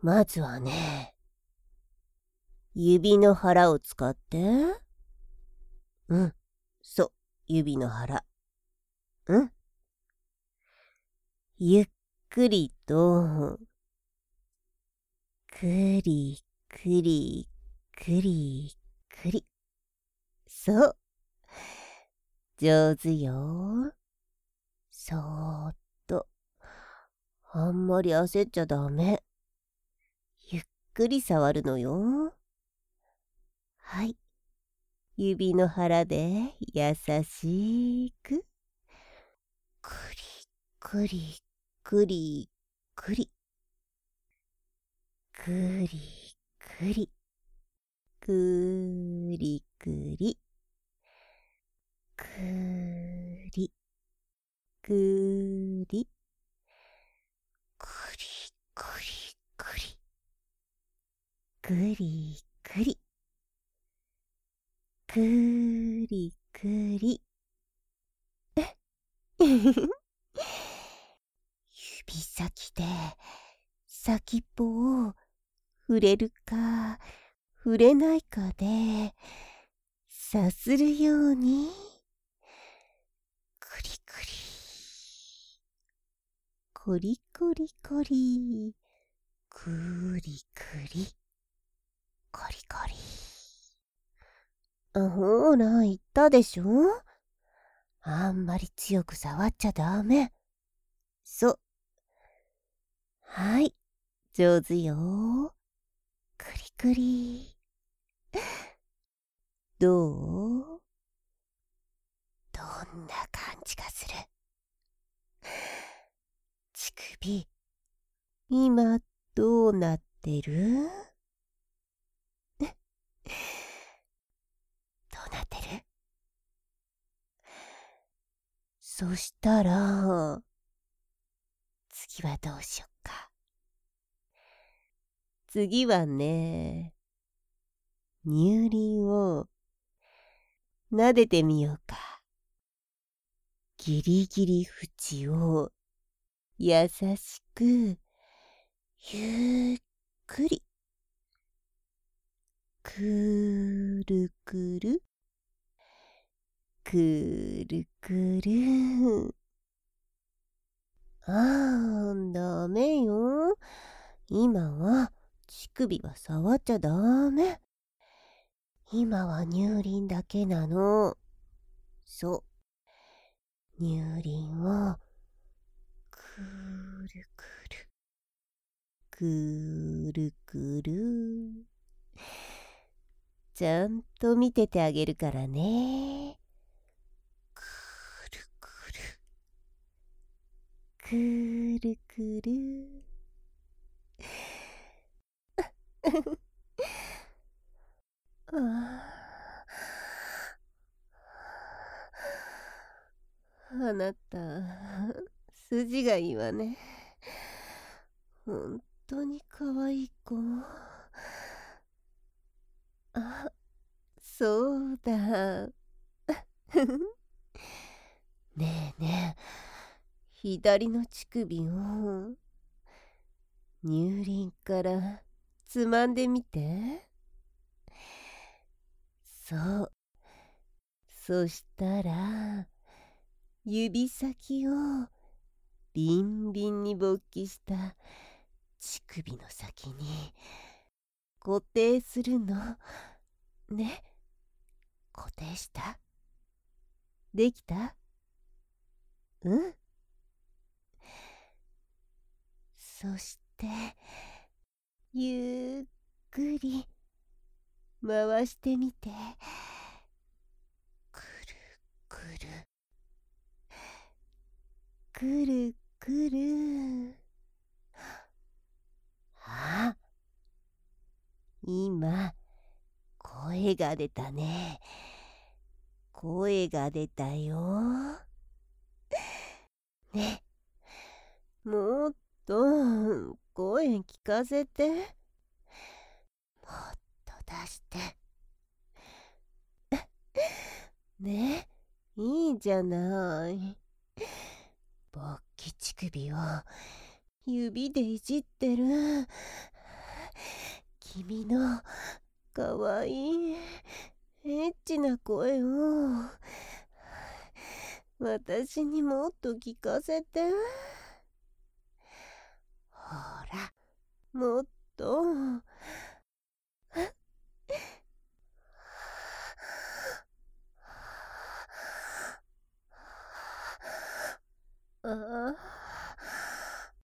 まずはね、指の腹を使って、そう、指の腹。ゆっくりと、くりくりくりくり。そう。上手よ。そーっと。あんまり焦っちゃダメ。ゆっくり触るのよ。はい。指の腹で優しく。くりくりくりくり。くりくり。くりくり。くりくり。くりくりくり。くりくり。くりくり。指先で先っぽを触れるか触れないかでさするようにくりくりこりこりこりくりくりこりこり。ほら言ったでしょ。あんまり強く触っちゃダメ。そう。はい、上手よ。くりくり。どう？どんな感じがする？乳首、今どうなってる？どうなってる？そしたら、次はどうしよっか。次はね、乳輪を撫でてみようか。ギリギリ縁を優しく、ゆっくり、くるくる、くるくる。ダメよ。今は乳首は触っちゃダメ。今は乳輪だけなの。そう。乳輪をくるくるくるくる。ちゃんと見ててあげるからね。くるくるくるくる。あなた、筋がいいわね。本当に可愛い子。そうだ。ねえねえ、左の乳首を乳輪からつまんでみて。そう。そしたら、指先をビンビンに勃起した乳首の先に固定するの。ね。固定した？できた？そして、ゆっくり回してみて。くるくる。くるくる。今、声が出たね。声が出たよ。ね、もっと声聞かせて。もっと出して。ね、いいじゃない。勃起乳首を指でいじってる。 君のかわいいエッチな声を私にもっと聞かせて。ほら、もっと。あ